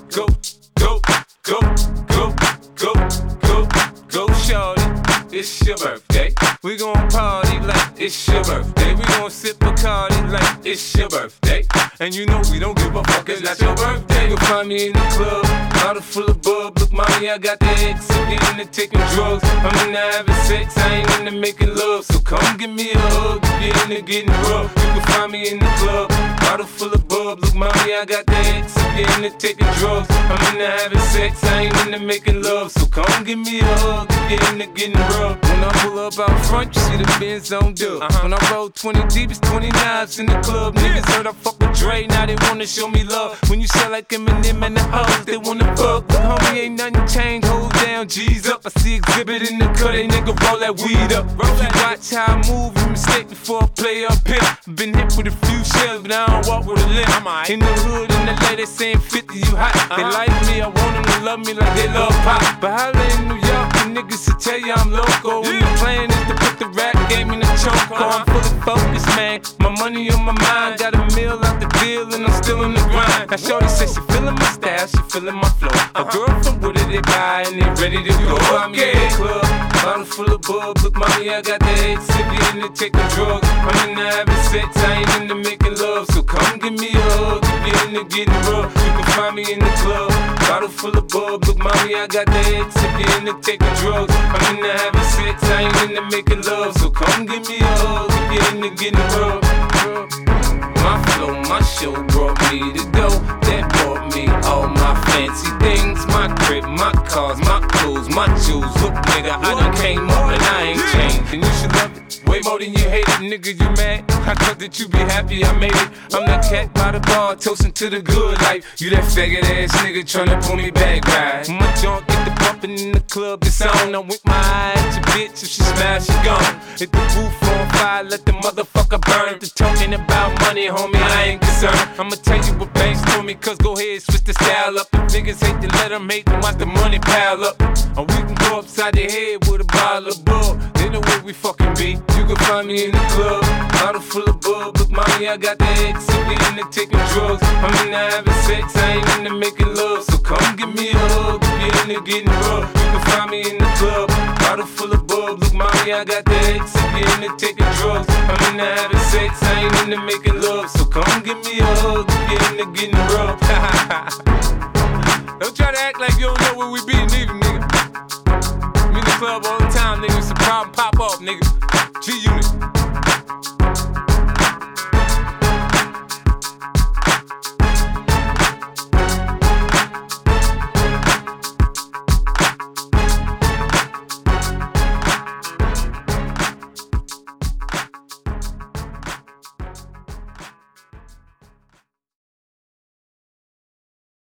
go, go, go, go, go, go, go, shorty. It's your birthday. We gon' party like it's your birthday. We gon' sip Bacardi like it's your birthday. And you know we don't give a fuck, it's not your birthday. You'll find me in the club, bottle full of bub. Look, mommy, I got the X. I'm getting into taking drugs. I'm into having sex, I ain't into making love. So come give me a hug, get into getting rough. You can find me in the club, bottle full of bub. Look, mommy, I got the X. I'm getting into taking drugs. I'm into having sex, I ain't into making love. So come give me a hug, get into getting rough. When I pull up out front, you see the Benz on dub. When I roll 20 deep, it's 20 knives in the club. Niggas heard I fuck with Dre, now they wanna show me love. When you sell like Eminem and the hoes, they wanna fuck. But homie, ain't nothing changed, hold down, G's up. I see exhibit in the cut, they nigga roll that weed up. If you watch how I move, you mistake before I play up here. Been hit with a few shells, but I don't walk with a limp. In the hood, in the LA, they saying 50, you hot. They like me, I want them to love me like they love pop. But holla in New York, the niggas will tell you I'm loco. And the plan is to put the rap game in the choke. I'm fully focused, man. My money on my mind. Got a meal out the deal and I'm still in the grind. Now shorty says she feeling my style, she feeling my flow. A girl from Wooded, they buy and they ready to go. I'm in the club, bottle full of bub. Look, mommy, I got the X. If you into taking drugs, I'm into having sex, I ain't into making love. So come give me a hug, if you into getting rough. You can find me in the club, bottle full of bub. Look, mommy, I got the X. If you into taking drugs, I'm into having sex, I ain't into making love. So come give me a hug, if you into getting rough. My flow, my show brought me to go. That brought me all my fancy things. My crib, my cars, my clothes, my jewels. Look, nigga, I done came up and I ain't changed. And you should love it way more than you hate it. Nigga, you mad? I thought that you be happy I made it. I'm that cat by the bar, toasting to the good life. You that faggot ass nigga tryna pull me back, right? My junk get the bumpin' in the club, it's on. I'm with my eye at your bitch, if she smash, she gone. Hit the roof on fire, let the motherfucker burn. The talking about money, homie, I ain't concerned. I'ma tell you what banks told me, cause go ahead, switch the style up. If niggas hate to let them hate them, watch the money pile up. Or we can go upside their head with a bottle of bub. They know where we fucking be. You can find me in the club, bottle full of bub. Look, mommy, I got the X. If you into taking drugs, I'm into having sex, I ain't into making love. So come give me a hug, if you into getting rough. You can find me in the club, bottle full of bub. Look, mommy, I got the X. If you into taking drugs, I'm into having sex, I ain't into making love. So come give me a hug, if you into getting rough. Don't try to act like you don't know where we be, neither, nigga. I'm in the club all the time, nigga. It's a problem, pop off, nigga. G-Unit.